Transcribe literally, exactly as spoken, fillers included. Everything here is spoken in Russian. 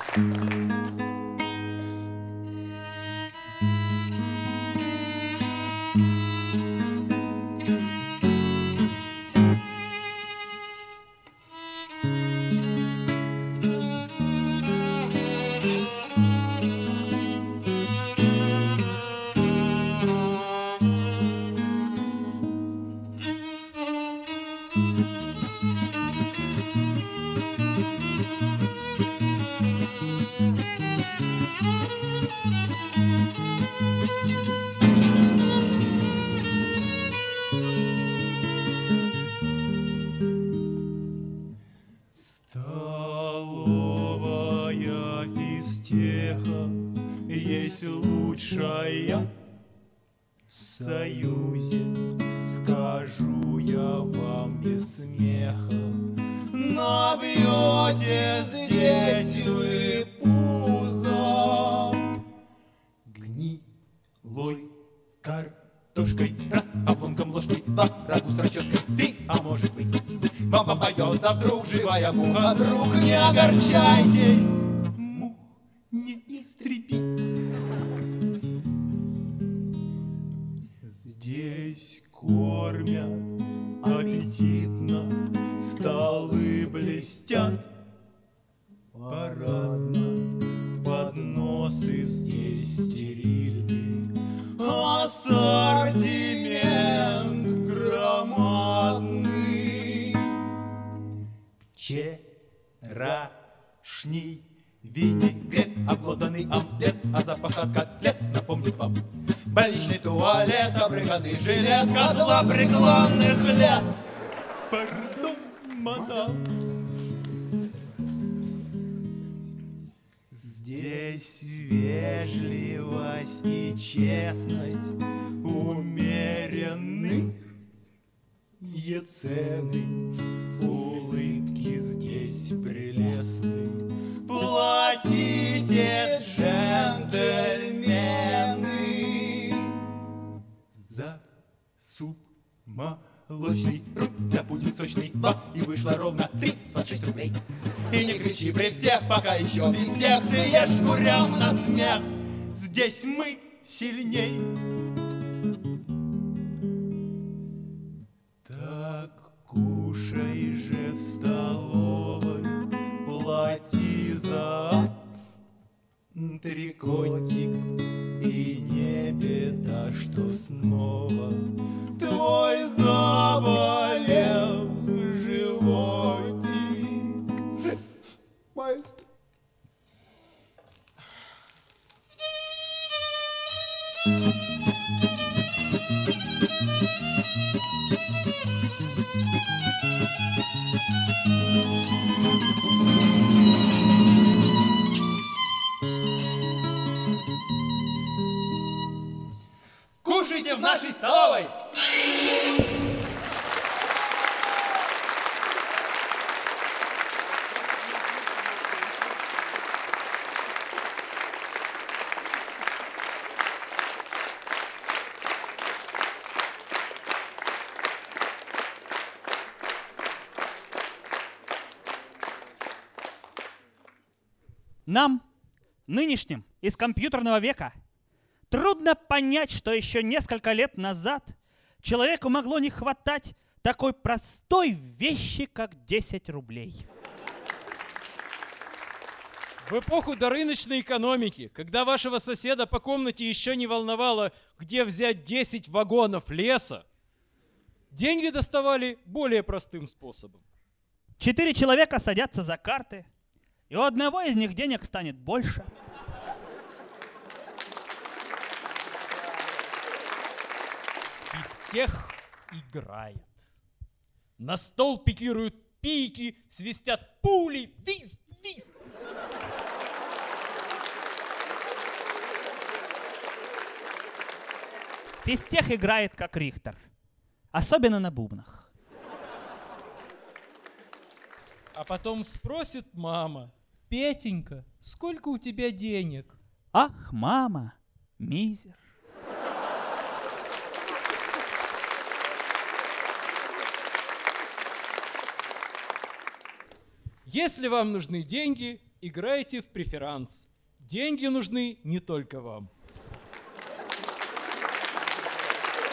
Есть лучшая в Союзе, скажу я вам без смеха. Но бьете здесь вы пузо гнилой картошкой, раз обломком ложки, два рагу с расческой, три, а может быть вам попадется вдруг живая муха. Друг, не огорчайтесь, мух не истребить. Здесь кормят аппетитно, столы блестят парадно, подносы здесь стерильны, ассортимент громадный. Вчерашний винегрет, обглоданный омлет, а запах от котлет напомнит вам больничный туалет, обрыганный жилет козла преклонных лет. Пардон, мадам. Здесь вежливость и честность умеренны, цены, улыбки здесь прелестны. Платите, джентльмены, за суп молочный, за пудинг сочный, два, и вышло ровно три, двадцать шесть рублей. И не кричи при всех, пока еще везде ты ешь курям на смех. Здесь мы сильней. Так кушай же в столовой, плати за трикотик, и не беда, что снова твой заболел животик. Маэстро. Кушайте в нашей столовой! Нам, нынешним, из компьютерного века, трудно понять, что еще несколько лет назад человеку могло не хватать такой простой вещи, как десять рублей. В эпоху дорыночной экономики, когда вашего соседа по комнате еще не волновало, где взять десять вагонов леса, деньги доставали более простым способом. Четыре человека садятся за карты, и у одного из них денег станет больше. Физтех играет. На стол пикируют пики, свистят пули, вист, вист. Физтех играет как Рихтер, особенно на бубнах. А потом спросит мама: Петенька, сколько у тебя денег? Ах, мама, мизер. Если вам нужны деньги, играйте в преферанс. Деньги нужны не только вам.